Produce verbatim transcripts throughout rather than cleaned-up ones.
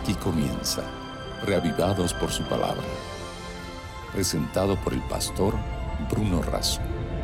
Aquí comienza, Reavivados por su palabra, presentado por el pastor Bruno Razo.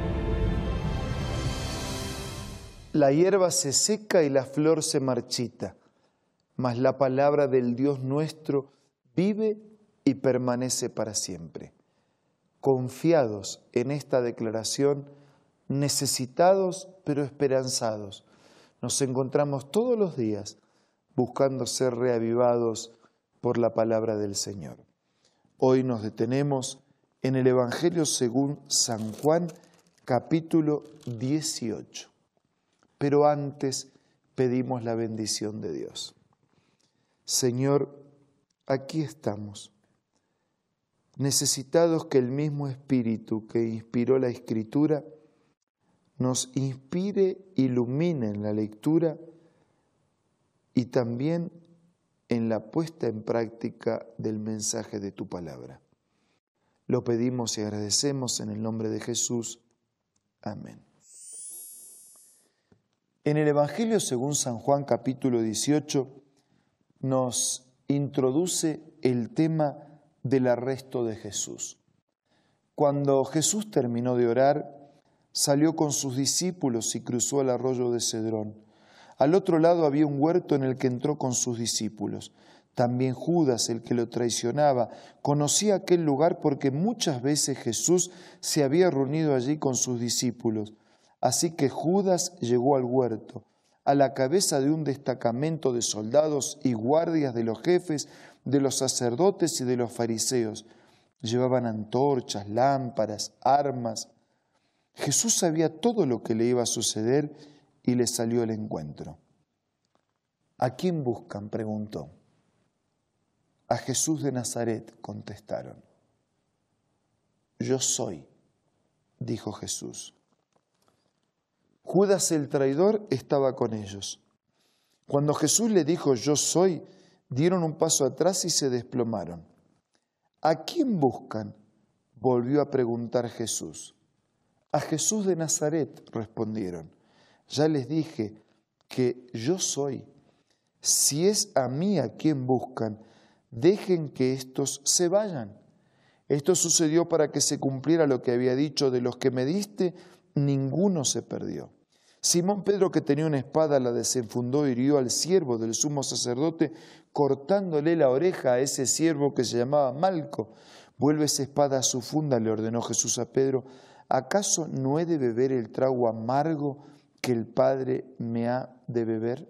La hierba se seca y la flor se marchita, mas la palabra del Dios nuestro vive y permanece para siempre. Confiados en esta declaración, necesitados pero esperanzados, nos encontramos todos los días buscando ser reavivados por la palabra del Señor. Hoy nos detenemos en el Evangelio según San Juan, capítulo dieciocho. Pero antes pedimos la bendición de Dios. Señor, aquí estamos, necesitados que el mismo Espíritu que inspiró la Escritura nos inspire, ilumine en la lectura y también en la puesta en práctica del mensaje de tu palabra. Lo pedimos y agradecemos en el nombre de Jesús. Amén. En el Evangelio según San Juan capítulo dieciocho nos introduce el tema del arresto de Jesús. Cuando Jesús terminó de orar, salió con sus discípulos y cruzó el arroyo de Cedrón. Al otro lado había un huerto en el que entró con sus discípulos. También Judas, el que lo traicionaba, conocía aquel lugar porque muchas veces Jesús se había reunido allí con sus discípulos. Así que Judas llegó al huerto, a la cabeza de un destacamento de soldados y guardias de los jefes, de los sacerdotes y de los fariseos. Llevaban antorchas, lámparas, armas. Jesús sabía todo lo que le iba a suceder y le salió al encuentro. ¿A quién buscan?, preguntó. A Jesús de Nazaret, contestaron. Yo soy, dijo Jesús. Judas el traidor estaba con ellos. Cuando Jesús le dijo yo soy, dieron un paso atrás y se desplomaron. ¿A quién buscan?, volvió a preguntar Jesús. A Jesús de Nazaret, respondieron. Ya les dije que yo soy. Si es a mí a quien buscan, dejen que estos se vayan. Esto sucedió para que se cumpliera lo que había dicho: de los que me diste, ninguno se perdió. Simón Pedro, que tenía una espada, la desenfundó y hirió al siervo del sumo sacerdote, cortándole la oreja a ese siervo que se llamaba Malco. Vuelve esa espada a su funda, le ordenó Jesús a Pedro. ¿Acaso no he de beber el trago amargo que el Padre me ha de beber?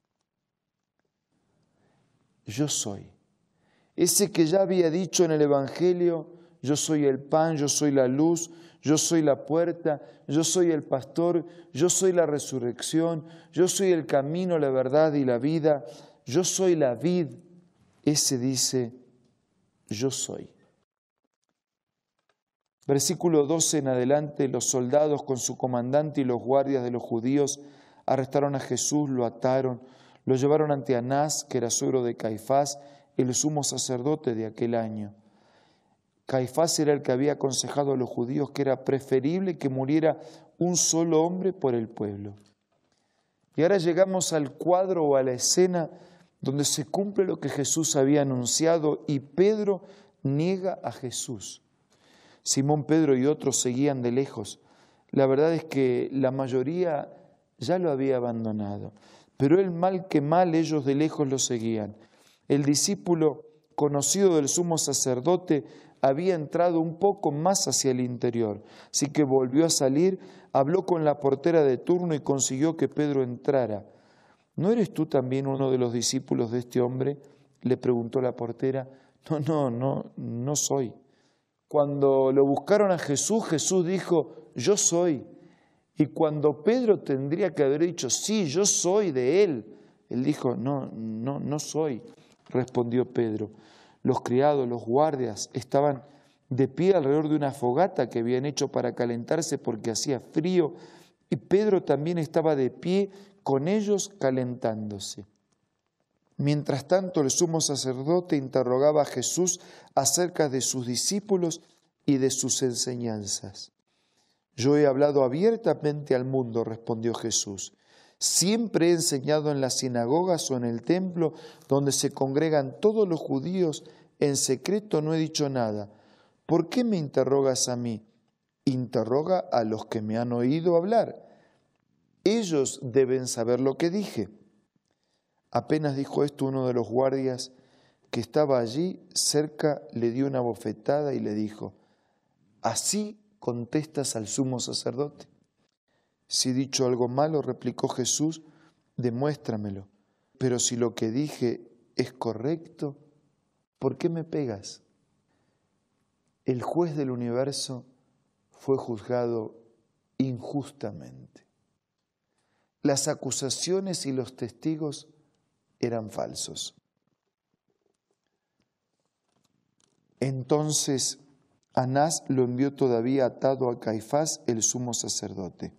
Yo soy. Ese que ya había dicho en el Evangelio, yo soy el pan, yo soy la luz, yo soy la puerta, yo soy el pastor, yo soy la resurrección, yo soy el camino, la verdad y la vida, yo soy la vid. Ese dice, yo soy. Versículo doce en adelante, los soldados con su comandante y los guardias de los judíos arrestaron a Jesús, lo ataron, lo llevaron ante Anás, que era suegro de Caifás, el sumo sacerdote de aquel año. Caifás era el que había aconsejado a los judíos que era preferible que muriera un solo hombre por el pueblo. Y ahora llegamos al cuadro o a la escena donde se cumple lo que Jesús había anunciado y Pedro niega a Jesús. Simón Pedro y otros seguían de lejos. La verdad es que la mayoría ya lo había abandonado, pero él mal que mal ellos de lejos lo seguían. El discípulo conocido del sumo sacerdote había entrado un poco más hacia el interior, así que volvió a salir, habló con la portera de turno y consiguió que Pedro entrara. ¿No eres tú también uno de los discípulos de este hombre?, le preguntó la portera. No, no, no, no soy. Cuando lo buscaron a Jesús, Jesús dijo, yo soy. Y cuando Pedro tendría que haber dicho, sí, yo soy de él, él dijo, no, no, no soy, respondió Pedro. Los criados, los guardias, estaban de pie alrededor de una fogata que habían hecho para calentarse porque hacía frío, y Pedro también estaba de pie con ellos calentándose. Mientras tanto, el sumo sacerdote interrogaba a Jesús acerca de sus discípulos y de sus enseñanzas. Yo he hablado abiertamente al mundo, respondió Jesús. Siempre he enseñado en las sinagogas o en el templo donde se congregan todos los judíos. En secreto no he dicho nada. ¿Por qué me interrogas a mí? Interroga a los que me han oído hablar. Ellos deben saber lo que dije. Apenas dijo esto, uno de los guardias que estaba allí cerca le dio una bofetada y le dijo: ¿así contestas al sumo sacerdote? Si he dicho algo malo, replicó Jesús, demuéstramelo. Pero si lo que dije es correcto, ¿por qué me pegas? El juez del universo fue juzgado injustamente. Las acusaciones y los testigos eran falsos. Entonces Anás lo envió todavía atado a Caifás, el sumo sacerdote.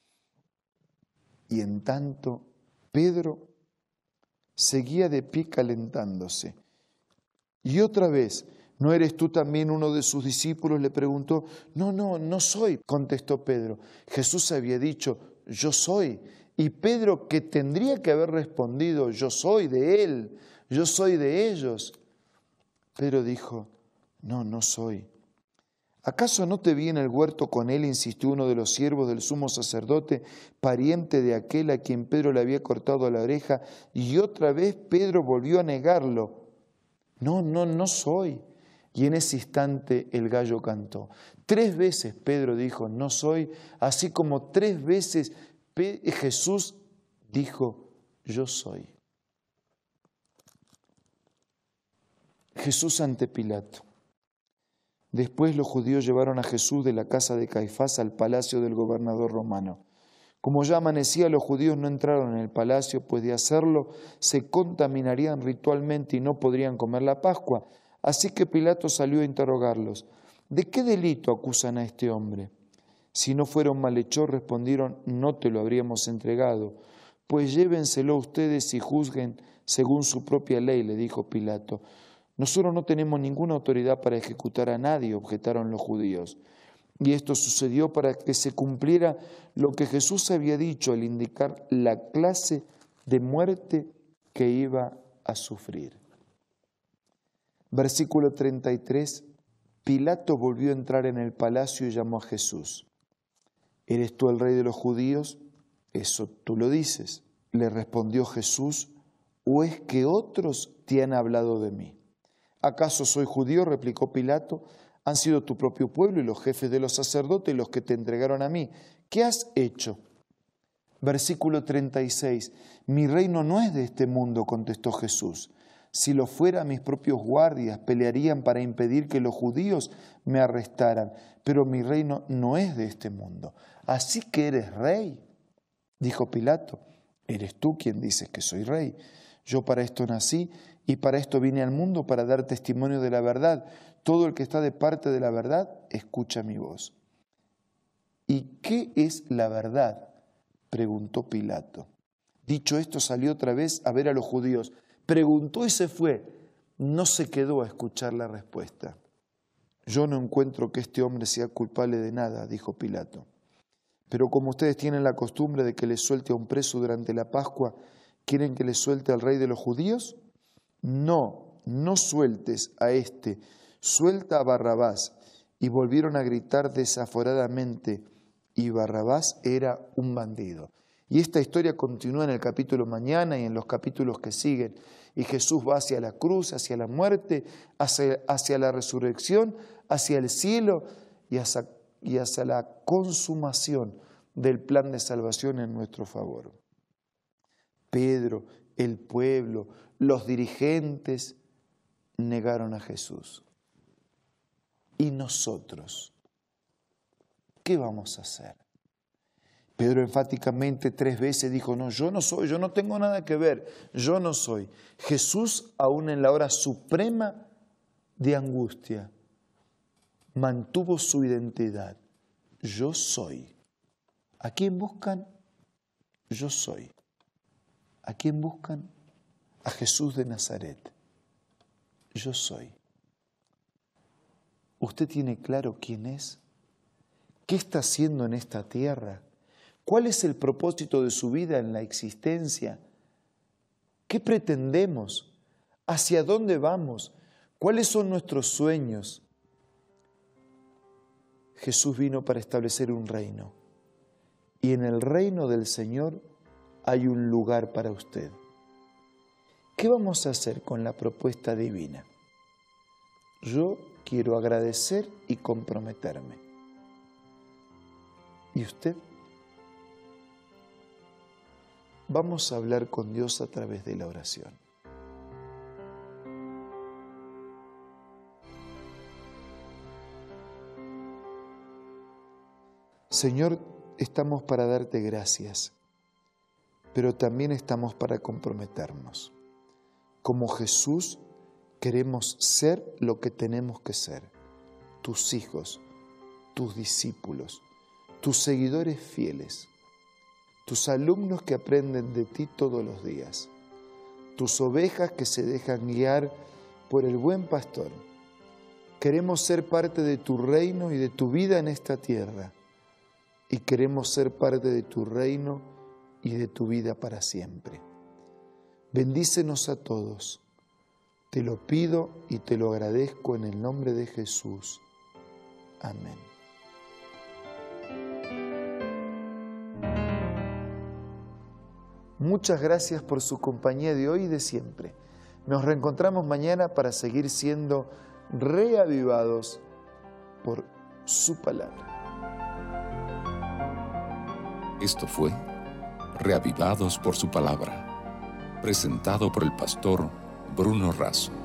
Y en tanto, Pedro seguía de pie calentándose. Y otra vez: ¿no eres tú también uno de sus discípulos?, le preguntó. No, no, no soy, contestó Pedro. Jesús había dicho: yo soy. Y Pedro, que tendría que haber respondido: yo soy de él, yo soy de ellos. Pedro dijo: no, no soy. ¿Acaso no te vi en el huerto con él?, insistió uno de los siervos del sumo sacerdote, pariente de aquel a quien Pedro le había cortado la oreja. Y otra vez Pedro volvió a negarlo. No, no, no soy. Y en ese instante el gallo cantó. Tres veces Pedro dijo: no soy, así como tres veces Jesús dijo: yo soy. Jesús ante Pilato. Después los judíos llevaron a Jesús de la casa de Caifás al palacio del gobernador romano. Como ya amanecía, los judíos no entraron en el palacio, pues de hacerlo se contaminarían ritualmente y no podrían comer la Pascua. Así que Pilato salió a interrogarlos. ¿De qué delito acusan a este hombre? Si no fuera un malhechor, respondieron, no te lo habríamos entregado. Pues llévenselo ustedes y juzguen según su propia ley, le dijo Pilato. Nosotros no tenemos ninguna autoridad para ejecutar a nadie, objetaron los judíos. Y esto sucedió para que se cumpliera lo que Jesús había dicho al indicar la clase de muerte que iba a sufrir. Versículo treinta y tres. Pilato volvió a entrar en el palacio y llamó a Jesús. ¿Eres tú el rey de los judíos? Eso tú lo dices. Le respondió Jesús, ¿o es que otros te han hablado de mí? ¿Acaso soy judío?, replicó Pilato. Han sido tu propio pueblo y los jefes de los sacerdotes los que te entregaron a mí. ¿Qué has hecho? Versículo treinta y seis. Mi reino no es de este mundo, contestó Jesús. Si lo fuera, mis propios guardias pelearían para impedir que los judíos me arrestaran, pero mi reino no es de este mundo. Así que eres rey, dijo Pilato. Eres tú quien dices que soy rey. Yo para esto nací y para esto vine al mundo, para dar testimonio de la verdad. Todo el que está de parte de la verdad, escucha mi voz. ¿Y qué es la verdad?, preguntó Pilato. Dicho esto, salió otra vez a ver a los judíos. Preguntó y se fue. No se quedó a escuchar la respuesta. Yo no encuentro que este hombre sea culpable de nada, dijo Pilato. Pero como ustedes tienen la costumbre de que les suelte a un preso durante la Pascua, ¿quieren que les suelte al rey de los judíos? No, no sueltes a este, suelta a Barrabás. Y volvieron a gritar desaforadamente, y Barrabás era un bandido. Y esta historia continúa en el capítulo mañana y en los capítulos que siguen. Y Jesús va hacia la cruz, hacia la muerte, hacia, hacia la resurrección, hacia el cielo y hacia, y hacia la consumación del plan de salvación en nuestro favor. Pedro, el pueblo, los dirigentes negaron a Jesús. ¿Y nosotros qué vamos a hacer? Pedro enfáticamente tres veces dijo, no, yo no soy, yo no tengo nada que ver, yo no soy. Jesús, aún en la hora suprema de angustia, mantuvo su identidad. Yo soy. ¿A quién buscan? Yo soy. ¿A quién buscan? A Jesús de Nazaret. Yo soy. ¿Usted tiene claro quién es? ¿Qué está haciendo en esta tierra? ¿Cuál es el propósito de su vida en la existencia? ¿Qué pretendemos? ¿Hacia dónde vamos? ¿Cuáles son nuestros sueños? Jesús vino para establecer un reino. Y en el reino del Señor hay un lugar para usted. ¿Qué vamos a hacer con la propuesta divina? Yo quiero agradecer y comprometerme. ¿Y usted? Vamos a hablar con Dios a través de la oración. Señor, estamos para darte gracias, pero también estamos para comprometernos. Como Jesús, queremos ser lo que tenemos que ser, tus hijos, tus discípulos, tus seguidores fieles, tus alumnos que aprenden de ti todos los días, tus ovejas que se dejan guiar por el buen pastor. Queremos ser parte de tu reino y de tu vida en esta tierra, y queremos ser parte de tu reino y de tu vida para siempre. Bendícenos a todos. Te lo pido y te lo agradezco en el nombre de Jesús. Amén. Muchas gracias por su compañía de hoy y de siempre. Nos reencontramos mañana para seguir siendo reavivados por su palabra. Esto fue Reavivados por su palabra, presentado por el pastor Bruno Razo.